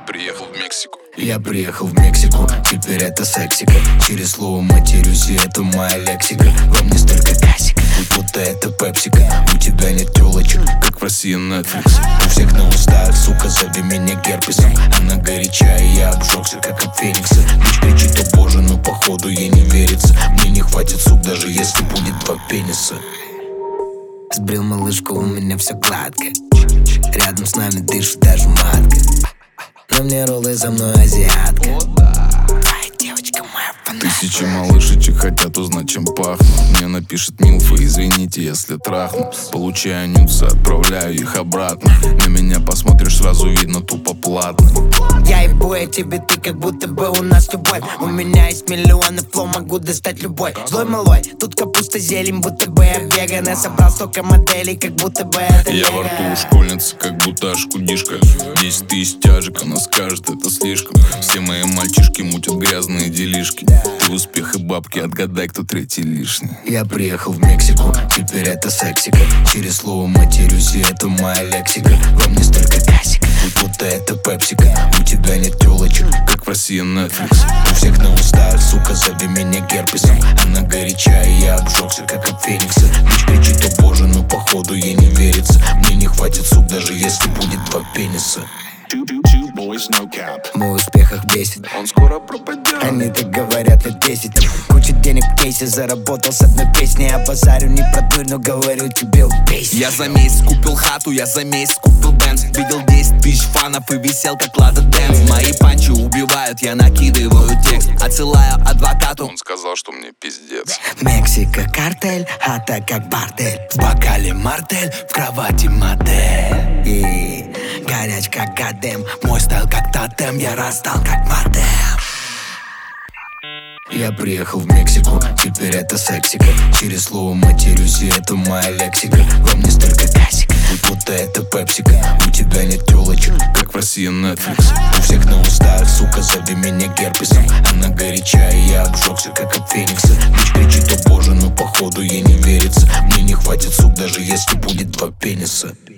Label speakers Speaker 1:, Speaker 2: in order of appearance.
Speaker 1: приехал в Мексику.
Speaker 2: Я приехал в Мексику, теперь это сексика. Через слово матерюсь, и это моя лексика. Во мне столько касика, будто это пепсика. У тебя нет тёлочек,
Speaker 1: как в России Netflix.
Speaker 2: У всех на устах, сука, зови меня герпесом. Она горячая, я обжегся, как от феникса. Дочь кричит, о боже, но походу ей не верится. Мне не хватит сук, даже если будет 2 пениса. Сбрил малышку, у меня все гладко. Рядом с нами дышит даже матка. На мне роллы, за мной азиатка. Твоя девочка моя фанатка.
Speaker 1: Тысячи малышечек хотят узнать, чем пахну. Мне напишет Милфа, извините, если трахну. Получаю нюцы, отправляю их обратно. На меня посмотришь, сразу видно, тупо платно.
Speaker 2: Я ебу эти биты, как будто бы у нас любовь. У меня есть миллионы флоу, могу достать любой. Злой малой, тут капуста, зелень, будто бы я веган. Я собрал столько моделей, как будто бы это
Speaker 1: Я во рту у школьницы, как будто ашкудишка. 10 тысяч тяжек, она скажет, это слишком. Все мои мальчишки мутят грязные делишки. Ты успех и бабки, отгадай, кто третий лишний.
Speaker 2: Я приехал в Мексику, теперь это сексика. Через слово матерюсь, и это моя лексика. Во мне столько касика, будто это пепсика. У тебя нет тёлочек,
Speaker 1: как в России Netflix.
Speaker 2: У всех на устах, сука, зови меня герпесом. Она горячая, я обжегся, как от феникса. Дочь кричит, о боже, но походу ей не верится. Мне не хватит сук, даже если будет 2 пениса. Мой успех их бесит,
Speaker 1: он скоро пропадет.
Speaker 2: Они так говорят лет 10. Куча денег в кейсе, заработал с одной песни. Я базарю не про дурь, но говорю тебе убейся.
Speaker 3: Я за месяц купил хату, я за месяц купил бенз. Видел 10 тысяч фанов и висел как Лада Дэнс. Мои панчи убивают, я накидываю текст. Отсылаю адвокату,
Speaker 1: он сказал, что мне пиздец.
Speaker 2: Мексика картель, хата как бордель. В бокале мартель, в кровати модель. И горяч как гадем, мой стайл как тотем. Я растал как модем. Я приехал в Мексику, теперь это сексика. Через слово матерюсь, и это моя лексика. Во мне столько касика, будто это пепсика. У тебя нет тёлочек,
Speaker 1: как в России Netflix.
Speaker 2: У всех на устах, сука, зови меня герпесом. Она горячая, я обжегся, как от феникса. Дочь кричит, о боже, но походу ей не верится. Мне не хватит сук, даже если будет 2 пениса.